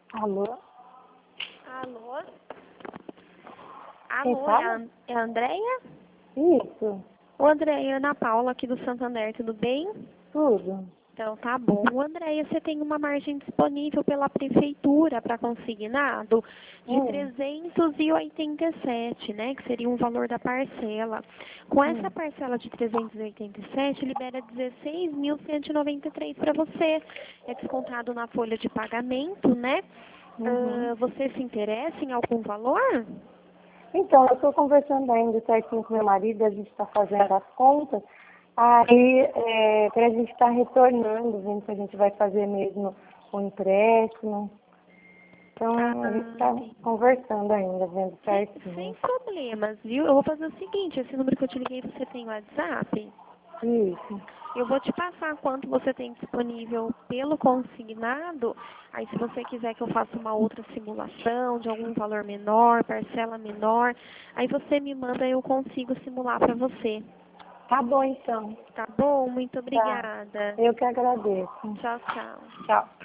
Alô? Alô? Quem Alô, fala? é a Andréia? Isso, Ô, Andréia, Ana Paula aqui do Santander, tudo bem? tudo. Então, tá bom. Andréia, você tem uma margem disponível pela prefeitura para consignado de Hum, 387, né? Que seria um valor da parcela. Com essa hum, parcela de 387, libera 16.193 para você. É descontado na folha de pagamento, né? uhum. Você se interessa em algum valor? Então, eu estou conversando ainda certinho com meu marido, a gente está fazendo as contas, aí para a gente estar retornando, vendo se a gente vai fazer mesmo o empréstimo. Então, a gente Ah, está entendi. conversando ainda, vendo Sem certinho. problemas, viu? Eu vou fazer o seguinte, esse número que eu te liguei, você tem WhatsApp? Isso. Eu vou te passar quanto você tem disponível pelo consignado. Aí, se você quiser que eu faça uma outra simulação de algum valor menor, parcela menor, aí você me manda e eu consigo simular para você. Tá bom, então. Tá bom? Muito Tá. obrigada. Eu que agradeço. Tchau, tchau. Tchau.